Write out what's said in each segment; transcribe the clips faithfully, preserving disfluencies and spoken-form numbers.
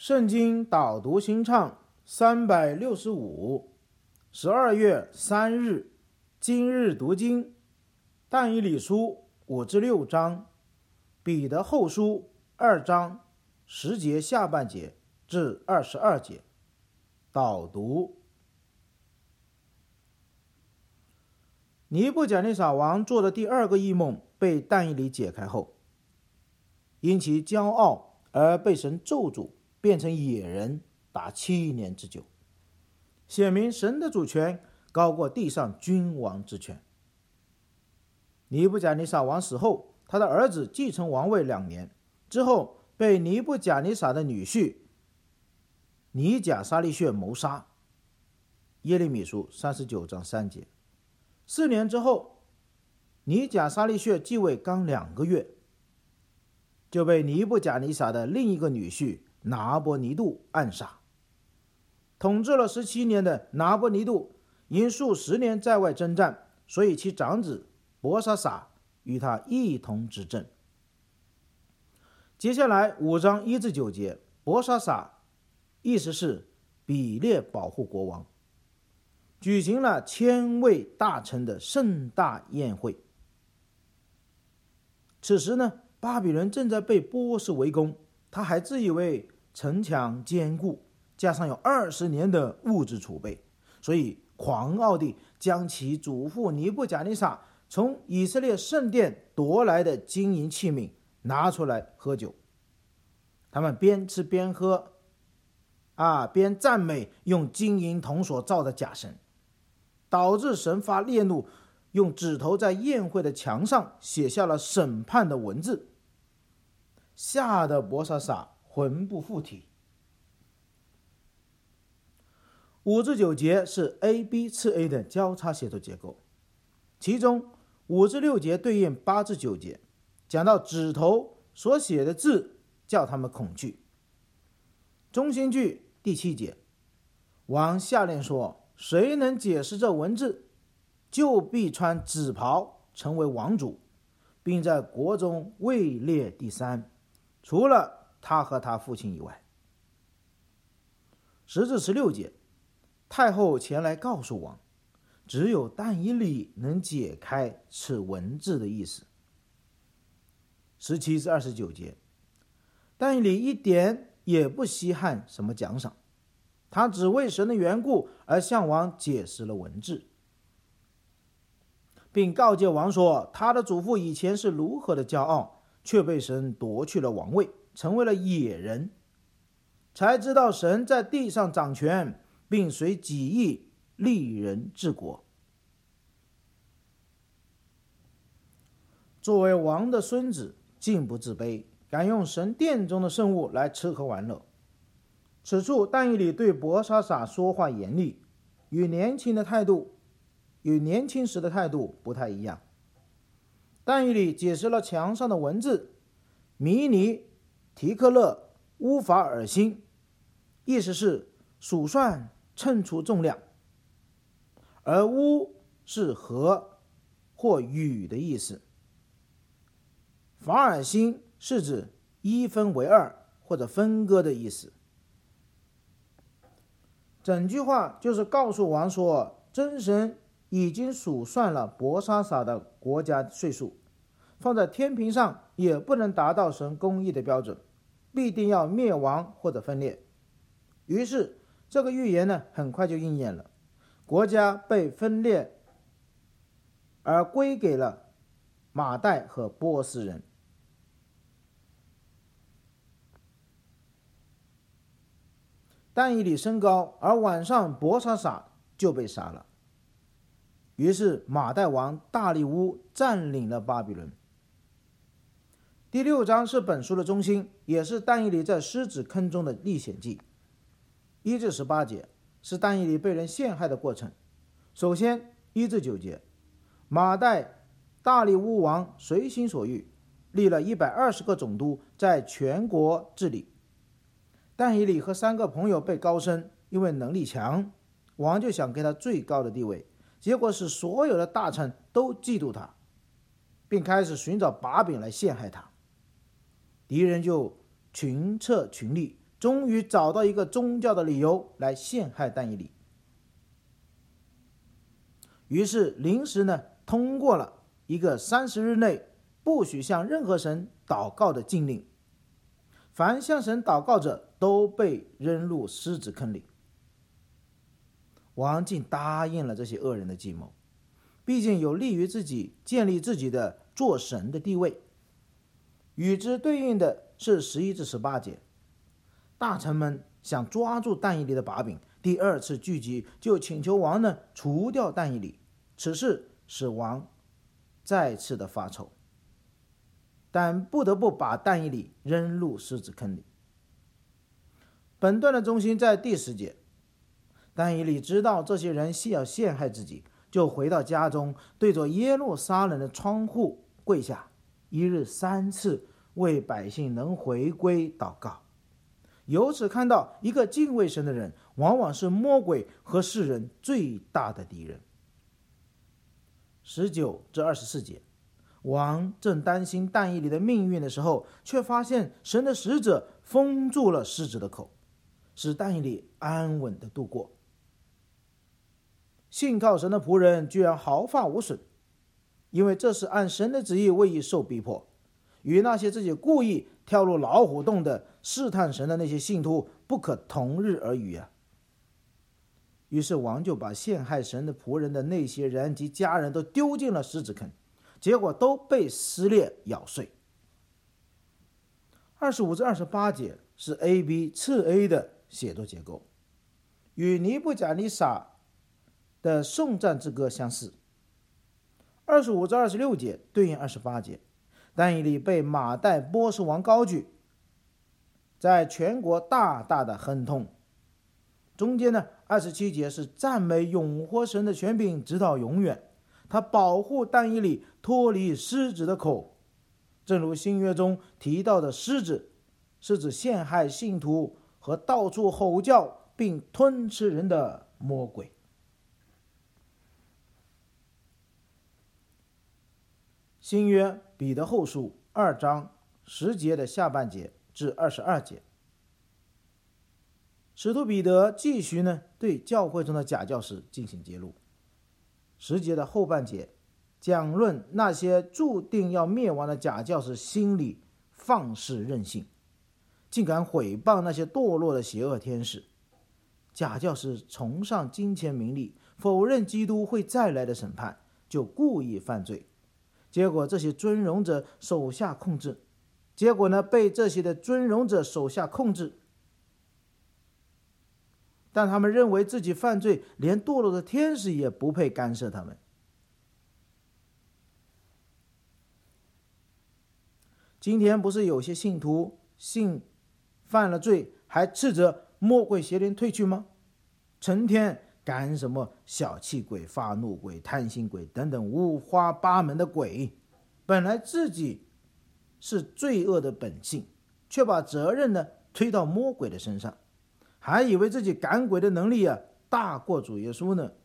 圣经导读新唱三百六十五，十二月三日，今日读经，但以理书五至六章，彼得后书二章十节下半节至二十二节。导读：尼布甲尼撒王做的第二个异梦被但以理解开后，因其骄傲而被神咒诅，变成野人达七年之久，显明神的主权高过地上君王之权。尼布甲尼撒王死后，他的儿子继承王位两年之后，被尼布甲尼撒的女婿尼甲沙利血谋杀。耶利米书三十九章三节。四年之后，尼甲沙利血继位刚两个月，就被尼布甲尼撒的另一个女婿拿伯尼度暗杀。统治了十七年的拿伯尼度因数十年在外征战，所以其长子伯沙撒与他一同执政。接下来五章一至九节，伯沙撒意思是比列保护国王，举行了千位大臣的盛大宴会。此时呢，巴比伦正在被波斯围攻，他还自以为城墙坚固，加上有二十年的物质储备，所以狂傲地将其祖父尼布甲尼撒从以色列圣殿夺来的金银器皿拿出来喝酒。他们边吃边喝啊，边赞美用金银铜所造的假神，导致神发烈怒，用指头在宴会的墙上写下了审判的文字，吓得伯沙撒魂不附体。五至九节是 A B 次 A 的交叉写作结构，其中五至六节对应八至九节，讲到指头所写的字叫他们恐惧。中心句第七节，王下令说，谁能解释这文字，就必穿紫袍成为王主，并在国中位列第三，除了他和他父亲以外。十至十六节，太后前来告诉王，只有但以理能解开此文字的意思。十七至二十九节，但以理一点也不稀罕什么奖赏，他只为神的缘故而向王解释了文字，并告诫王说，他的祖父以前是如何的骄傲，却被神夺去了王位，成为了野人，才知道神在地上掌权，并随己意立人治国。作为王的孙子，竟不自卑，敢用神殿中的圣物来吃喝玩乐。此处但以理对伯沙撒说话严厉，与年轻的态度与年轻时的态度不太一样。但以理解释了墙上的文字米尼提克勒乌法尔辛，意思是数算称出重量，而乌是和或与的意思，法尔辛是指一分为二或者分割的意思。整句话就是告诉王说，真神已经数算了伯沙撒的国家税数，放在天平上也不能达到神公义的标准，必定要灭亡或者分裂。于是这个预言呢，很快就应验了，国家被分裂而归给了马代和波斯人。但以理升高，而晚上伯沙撒就被杀了。于是马代王大利乌占领了巴比伦。第六章是本书的中心，也是但以理在狮子坑中的历险记。一至十八节是但以理被人陷害的过程。首先一至九节，马代大利乌王随心所欲，立了一百二十个总督，在全国治理。但以理和三个朋友被高升，因为能力强，王就想给他最高的地位，结果使所有的大臣都嫉妒他，并开始寻找把柄来陷害他。敌人就群策群力， 终于找到一个宗教的理由来陷害但以理。于是临时呢通过了一个三十日内不许向任何神祷告的禁令，凡向神祷告者都被扔入狮子坑里。王竟答应了这些恶人的计谋，毕竟有利于自己建立自己的做神的地位。与之对应的是十一至十八节，大臣们想抓住但以理的把柄，第二次聚集，就请求王呢除掉但以理。此事使王再次的发愁，但不得不把但以理扔入狮子坑里。本段的中心在第十节，但以理知道这些人系要陷害自己，就回到家中，对着耶路撒冷的窗户跪下，一日三次为百姓能回归祷告。由此看到，一个敬畏神的人往往是魔鬼和世人最大的敌人。十九至二十四节，王正担心但以理的命运的时候，却发现神的使者封住了狮子的口，使但以理安稳的度过。信靠神的仆人居然毫发无损，因为这是按神的旨意为义受逼迫，与那些自己故意跳入老虎洞的试探神的那些信徒不可同日而语啊。于是王就把陷害神的仆人的那些人及家人都丢进了狮子坑，结果都被撕裂咬碎。二十五至二十八节是 A B 次 A 的写作结构，与尼布甲尼撒的颂赞之歌相似。二十五至二十六节对应二十八节，但以理被马代波斯王高举，在全国大大的亨通。中间呢，二十七节是赞美永活神的权柄直到永远，他保护但以理脱离狮子的口。正如新约中提到的狮子，是指陷害信徒和到处吼叫并吞吃人的魔鬼。新约彼得后书二章十节的下半节至二十二节，使徒彼得继续呢对教会中的假教师进行揭露。十节的后半节讲论那些注定要灭亡的假教师心里放肆任性，竟敢毁谤那些堕落的邪恶天使。假教师崇尚金钱名利，否认基督会再来的审判，就故意犯罪，结果这些尊荣者手下控制，结果呢被这些的尊荣者手下控制。但他们认为自己犯罪，连堕落的天使也不配干涉他们。今天不是有些信徒信犯了罪，还斥责魔鬼邪灵退去吗？成天赶什么小气鬼、发怒鬼、贪心鬼等等五花八门的鬼，本来自己是罪恶的本性，却把责任呢推到魔鬼的身上，还以为自己赶鬼的能力啊大过主耶稣呢。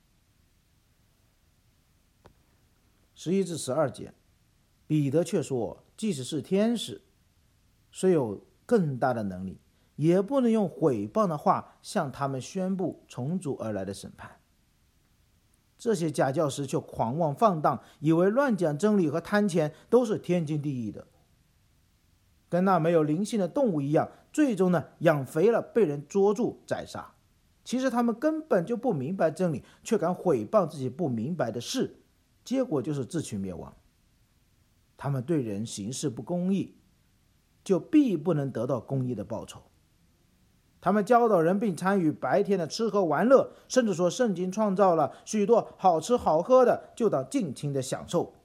十一至十二节，彼得却说，即使是天使，虽有更大的能力，也不能用毁谤的话向他们宣布从主而来的审判。这些假教师却狂妄放荡，以为乱讲真理和贪钱都是天经地义的，跟那没有灵性的动物一样，最终呢养肥了被人捉住宰杀。其实他们根本就不明白真理，却敢毁谤自己不明白的事，结果就是自取灭亡。他们对人行事不公义，就必不能得到公义的报酬。他们教导人并参与白天的吃喝玩乐，甚至说圣经创造了许多好吃好喝的，就当尽情的享受，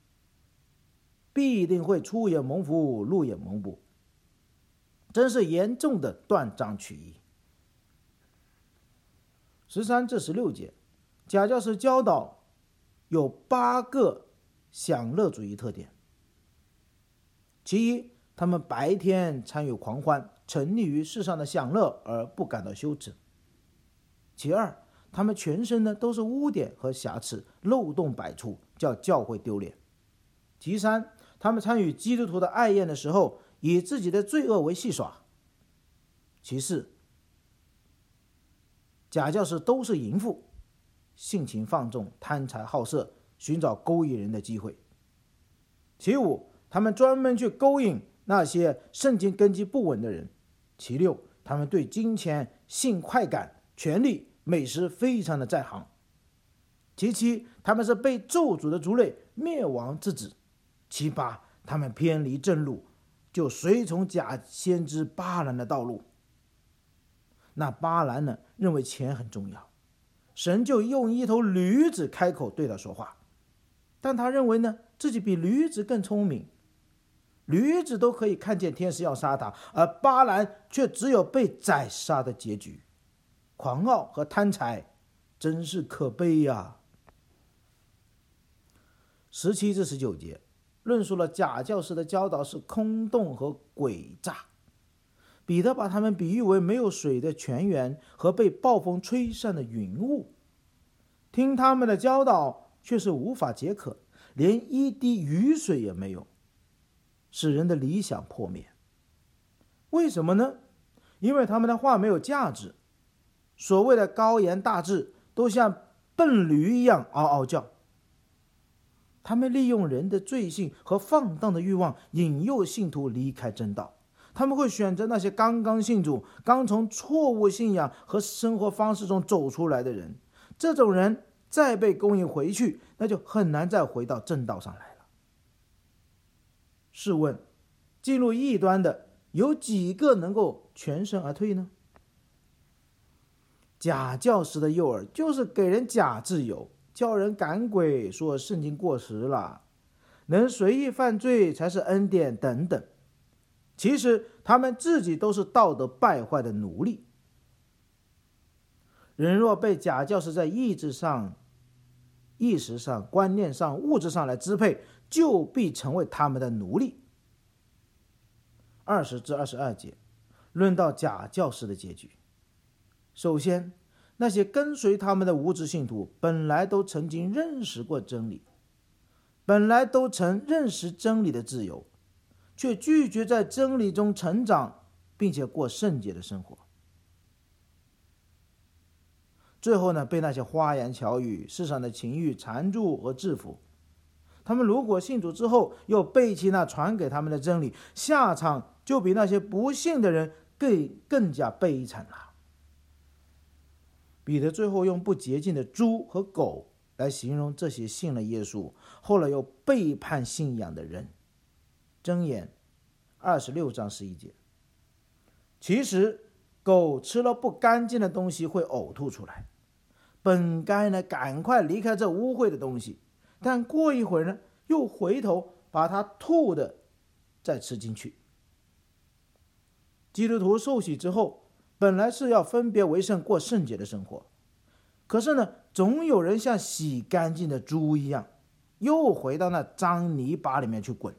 必定会出也蒙福，入也蒙福，真是严重的断章取义。十三至十六节，假教师教导有八个享乐主义特点。其一，他们白天参与狂欢，沉溺于世上的享乐而不感到羞耻。其二，他们全身呢都是污点和瑕疵，漏洞百出，叫教会丢脸。其三，他们参与基督徒的爱宴的时候，以自己的罪恶为戏耍。 其次，假教师都是淫妇，性情放纵，贪财好色，寻找勾引人的机会。其五，他们专门去勾引那些圣经根基不稳的人。其六，他们对金钱、性快感、权力、美食非常的在行。其七，他们是被咒诅的族类，灭亡之子。其八，他们偏离正路，就随从假先知巴兰的道路。那巴兰呢，认为钱很重要，神就用一头驴子开口对他说话，但他认为呢，自己比驴子更聪明，驴子都可以看见天使要杀他，而巴兰却只有被宰杀的结局。狂傲和贪财真是可悲呀！十七至十九节论述了假教师的教导是空洞和诡诈。彼得把他们比喻为没有水的泉源和被暴风吹散的云雾，听他们的教导却是无法解渴，连一滴雨水也没有，使人的理想破灭。为什么呢？因为他们的话没有价值，所谓的高言大志都像笨驴一样嗷嗷叫。他们利用人的罪性和放荡的欲望引诱信徒离开真道。他们会选择那些刚刚信主、刚从错误信仰和生活方式中走出来的人。这种人再被勾引回去，那就很难再回到正道上来了。试问，进入异端的有几个能够全身而退呢？假教师的诱饵就是给人假自由，叫人赶鬼，说圣经过时了，能随意犯罪才是恩典等等。其实他们自己都是道德败坏的奴隶。人若被假教师在意志上、意识上、观念上、物质上来支配，就必成为他们的奴隶。二十至二十二节论到假教师的结局。首先，那些跟随他们的无知信徒本来都曾经认识过真理，本来都曾认识真理的自由，却拒绝在真理中成长，并且过圣洁的生活。最后呢，被那些花言巧语、世上的情欲缠住和制服。他们如果信主之后又背弃那传给他们的真理，下场就比那些不信的人更更加悲惨了。彼得最后用不洁净的猪和狗来形容这些信了耶稣后来又背叛信仰的人。箴言二十六章十一节。其实狗吃了不干净的东西会呕吐出来，本该呢赶快离开这污秽的东西，但过一会儿呢又回头把它吐的再吃进去。基督徒受洗之后本来是要分别为圣，过圣洁的生活，可是呢总有人像洗干净的猪一样，又回到那脏泥巴里面去滚。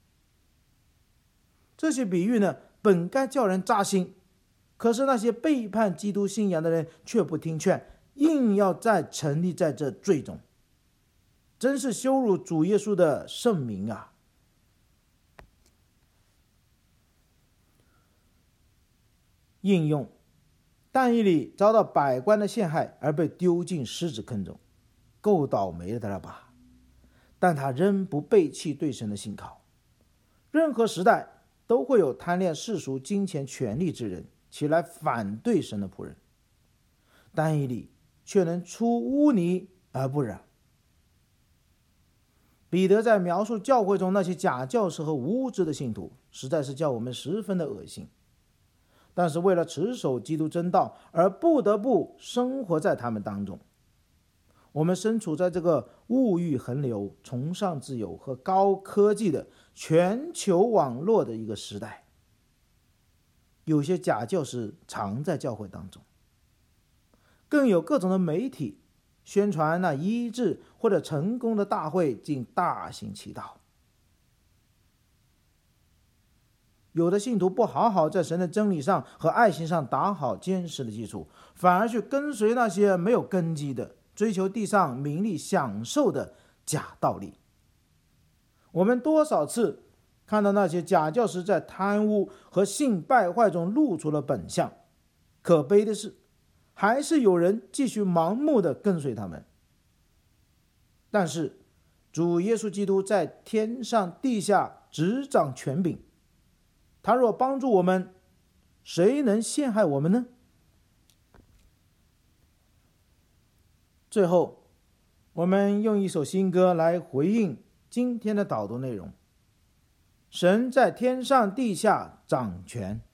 这些比喻呢本该叫人扎心，可是那些背叛基督信仰的人却不听劝，硬要再沉溺在这罪中，真是羞辱主耶稣的圣名啊！应用：但以理遭到百官的陷害而被丢进狮子坑中，够倒霉的了吧？但他仍不背弃对神的信靠。任何时代都会有贪恋世俗金钱权力之人起来反对神的仆人，但以理却能出污泥而不染。彼得在描述教会中那些假教师和无知的信徒，实在是叫我们十分的恶心。但是为了持守基督真道而不得不生活在他们当中。我们身处在这个物欲横流、崇尚自由和高科技的全球网络的一个时代，有些假教师常在教会当中，更有各种的媒体宣传那医治或者成功的大会，竟大行其道。有的信徒不好好在神的真理上和爱心上打好坚实的基础，反而去跟随那些没有根基的追求地上名利享受的假道理。我们多少次看到那些假教师在贪污和性败坏中露出了本相。可悲的是，还是有人继续盲目的跟随他们。但是主耶稣基督在天上地下执掌权柄，他若帮助我们，谁能陷害我们呢？最后，我们用一首新歌来回应今天的导读内容。神在天上地下掌权。